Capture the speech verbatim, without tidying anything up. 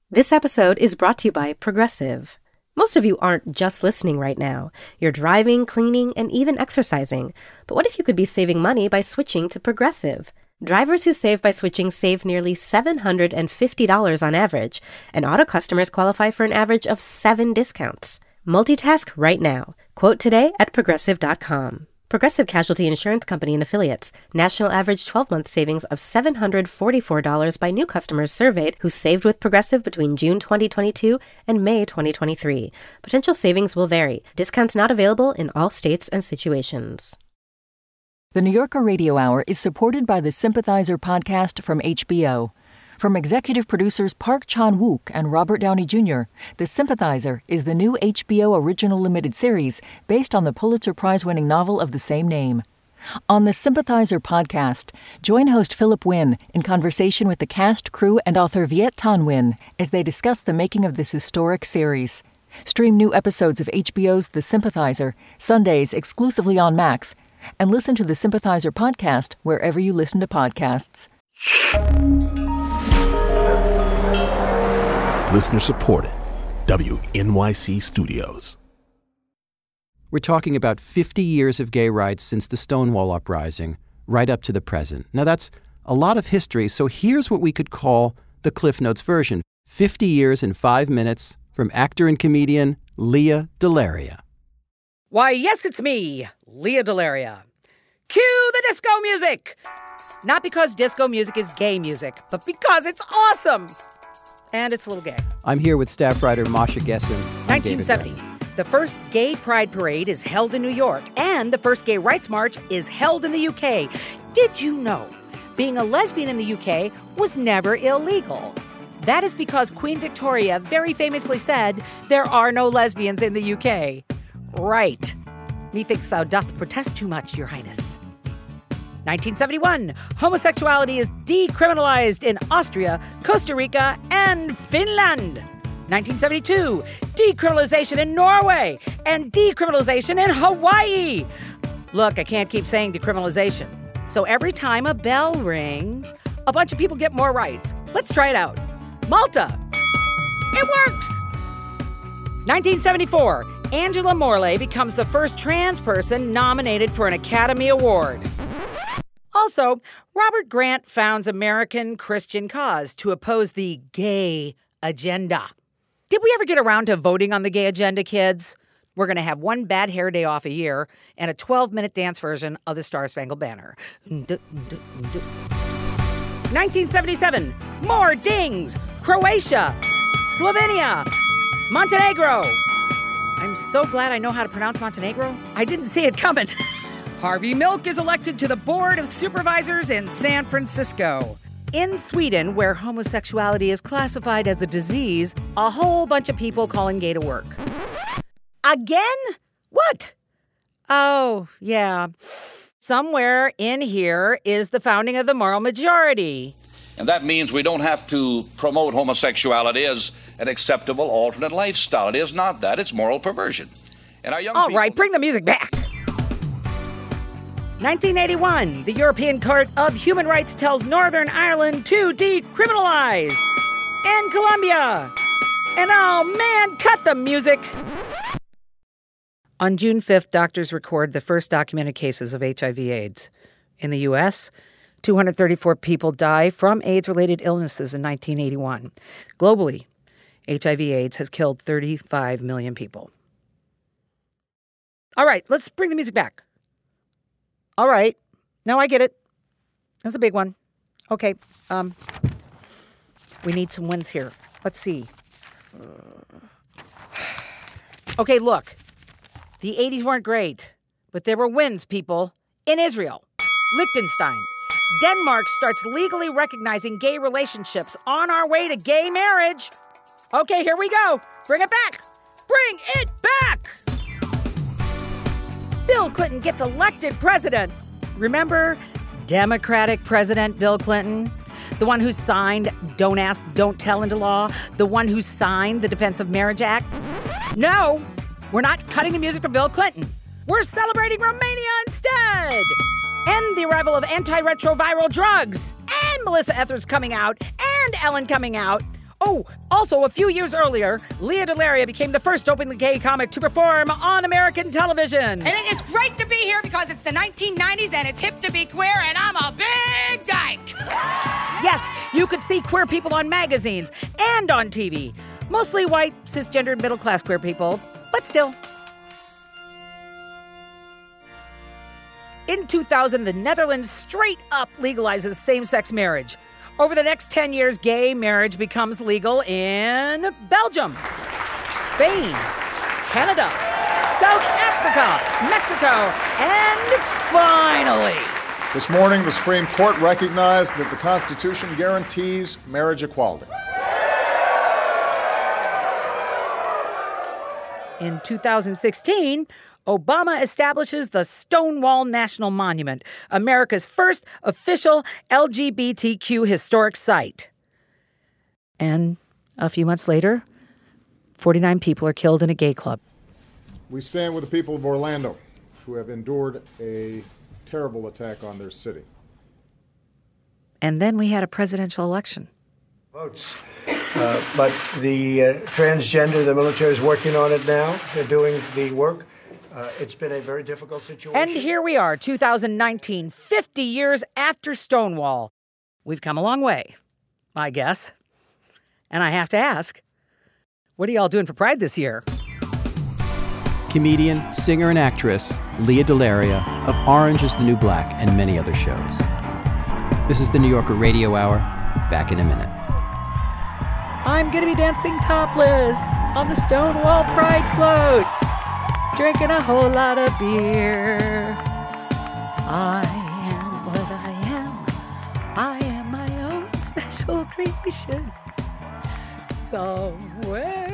This episode is brought to you by Progressive. Most of you aren't just listening right now. You're driving, cleaning, and even exercising. But what if you could be saving money by switching to Progressive? Drivers who save by switching save nearly seven hundred fifty dollars on average, and auto customers qualify for an average of seven discounts. Multitask right now. Quote today at progressive dot com. Progressive Casualty Insurance Company and Affiliates. National average twelve-month savings of seven hundred forty-four dollars by new customers surveyed who saved with Progressive between June twenty twenty-two and May twenty twenty-three. Potential savings will vary. Discounts not available in all states and situations. The New Yorker Radio Hour is supported by the Sympathizer podcast from H B O. From executive producers Park Chan-wook and Robert Downey Junior, The Sympathizer is the new H B O original limited series based on the Pulitzer Prize-winning novel of the same name. On the Sympathizer podcast, join host Philip Wynn in conversation with the cast, crew, and author Viet Thanh Nguyen as they discuss the making of this historic series. Stream new episodes of H B O's The Sympathizer, Sundays exclusively on Max, and listen to the Sympathizer podcast wherever you listen to podcasts. Listener supported. W N Y C Studios. We're talking about fifty years of gay rights since the Stonewall Uprising, right up to the present. Now that's a lot of history, so here's what we could call the Cliff Notes version. fifty years in five minutes from actor and comedian Lea DeLaria. Why, yes, it's me, Lea DeLaria. Cue the disco music! Not because disco music is gay music, but because it's awesome! And it's a little gay. I'm here with staff writer Masha Gessen. nineteen seventy. The first gay pride parade is held in New York, and the first gay rights march is held in the U K. Did you know being a lesbian in the U K was never illegal? That is because Queen Victoria very famously said, there are no lesbians in the U K. Right. Methinks thou doth protest too much, Your Highness. nineteen seventy-one, homosexuality is decriminalized in Austria, Costa Rica, and Finland. nineteen seventy-two, decriminalization in Norway and decriminalization in Hawaii. Look, I can't keep saying decriminalization. So every time a bell rings, a bunch of people get more rights. Let's try it out. Malta. It works. nineteen seventy-four, Angela Morley becomes the first trans person nominated for an Academy Award. Also, Robert Grant founds American Christian Cause to oppose the gay agenda. Did we ever get around to voting on the gay agenda, kids? We're going to have one bad hair day off a year and a twelve-minute dance version of the Star-Spangled Banner. nineteen seventy-seven, more dings! Croatia, Slovenia, Montenegro. I'm so glad I know how to pronounce Montenegro. I didn't see it coming. Harvey Milk is elected to the Board of Supervisors in San Francisco. In Sweden, where homosexuality is classified as a disease, a whole bunch of people calling gay to work. Again? What? Oh, yeah. Somewhere in here is the founding of the moral majority. And that means we don't have to promote homosexuality as an acceptable alternate lifestyle. It is not that. It's moral perversion. And our young All people... right, bring the music back. nineteen eighty-one, the European Court of Human Rights tells Northern Ireland to decriminalize. And Colombia. And oh man, cut the music. On June fifth, doctors record the first documented cases of H I V AIDS. In the U S, two hundred thirty-four people die from AIDS-related illnesses in nineteen eighty-one. Globally, H I V AIDS has killed thirty-five million people. All right, let's bring the music back. All right. Now I get it. That's a big one. Okay. Um, we need some wins here. Let's see. Okay, look. The eighties weren't great, but there were wins, people. In Israel, Liechtenstein, Denmark starts legally recognizing gay relationships on our way to gay marriage. Okay, here we go. Bring it back. Bring it back. Bill Clinton gets elected president. Remember Democratic President Bill Clinton? The one who signed Don't Ask, Don't Tell into law? The one who signed the Defense of Marriage Act? No, we're not cutting the music for Bill Clinton. We're celebrating Romania instead. And the arrival of antiretroviral drugs. And Melissa Etheridge coming out. And Ellen coming out. Oh, also, a few years earlier, Leah Delaria became the first openly gay comic to perform on American television. And it's great to be here because it's the nineteen nineties and it's hip to be queer, and I'm a big dyke. Yes, you could see queer people on magazines and on T V. Mostly white, cisgendered, middle-class queer people, but still. In two thousand, the Netherlands straight up legalizes same-sex marriage. Over the next ten years, gay marriage becomes legal in Belgium, Spain, Canada, South Africa, Mexico, and finally... This morning, the Supreme Court recognized that the Constitution guarantees marriage equality. In two thousand sixteen, Obama establishes the Stonewall National Monument, America's first official L G B T Q historic site. And a few months later, forty-nine people are killed in a gay club. We stand with the people of Orlando, who have endured a terrible attack on their city. And then we had a presidential election. Votes. Uh, but the uh, transgender, the military is working on it now. They're doing the work. Uh, it's been a very difficult situation. And here we are, two thousand nineteen, fifty years after Stonewall. We've come a long way, I guess. And I have to ask, what are y'all doing for Pride this year? Comedian, singer, and actress Leah Delaria of Orange is the New Black and many other shows. This is the New Yorker Radio Hour. Back in a minute. I'm going to be dancing topless on the Stonewall Pride float, drinking a whole lot of beer. I am what I am. I am my own special creation. Somewhere